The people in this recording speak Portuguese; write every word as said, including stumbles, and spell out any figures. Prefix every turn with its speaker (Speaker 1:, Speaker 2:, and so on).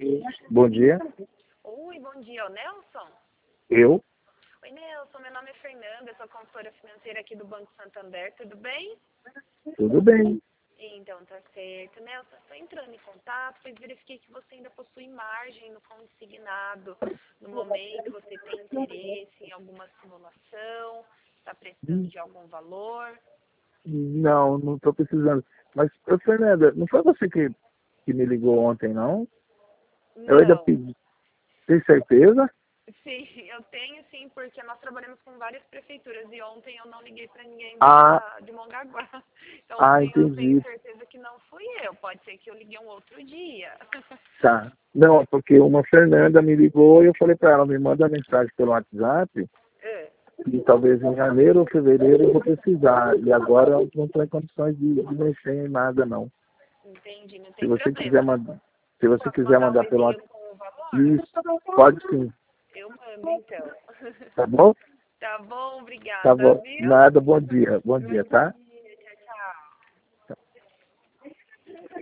Speaker 1: Bom dia.
Speaker 2: Oi, bom dia, o Nelson?
Speaker 1: Eu?
Speaker 2: Oi, Nelson, meu nome é Fernanda, sou consultora financeira aqui do Banco Santander, tudo bem?
Speaker 1: Tudo bem.
Speaker 2: Então, tá certo. Nelson, estou entrando em contato, pois verifiquei que você ainda possui margem no consignado. No momento, você tem interesse em alguma simulação? Está precisando de algum valor?
Speaker 1: Não, não estou precisando. Mas, ô, Fernanda, não foi você que, que me ligou ontem, não? Eu ainda
Speaker 2: Não.
Speaker 1: pedi. Tem certeza?
Speaker 2: Sim, eu tenho sim, porque nós trabalhamos com várias prefeituras e ontem eu não liguei para ninguém
Speaker 1: Ah,
Speaker 2: da, de Mongaguá. Então,
Speaker 1: ah,
Speaker 2: sim, eu tenho
Speaker 1: entendi.
Speaker 2: certeza que não fui eu. Pode ser que eu liguei um outro dia.
Speaker 1: Tá. Não, porque uma Fernanda me ligou e eu falei para ela, me manda mensagem pelo WhatsApp
Speaker 2: É,
Speaker 1: e talvez em janeiro ou fevereiro eu vou precisar. E agora eu não estou em condições de, de mexer em nada, não.
Speaker 2: entendi, não
Speaker 1: Se
Speaker 2: tem
Speaker 1: você
Speaker 2: problema.
Speaker 1: quiser mandar, se você
Speaker 2: Posso
Speaker 1: quiser
Speaker 2: mandar um
Speaker 1: mandar pelo
Speaker 2: e-mail
Speaker 1: WhatsApp,
Speaker 2: com o valor?
Speaker 1: isso, pode sim.
Speaker 2: Eu mando, então.
Speaker 1: Tá bom?
Speaker 2: Tá bom,
Speaker 1: Tá
Speaker 2: obrigada,
Speaker 1: bom.
Speaker 2: viu?
Speaker 1: Nada, bom dia. Bom dia, tá?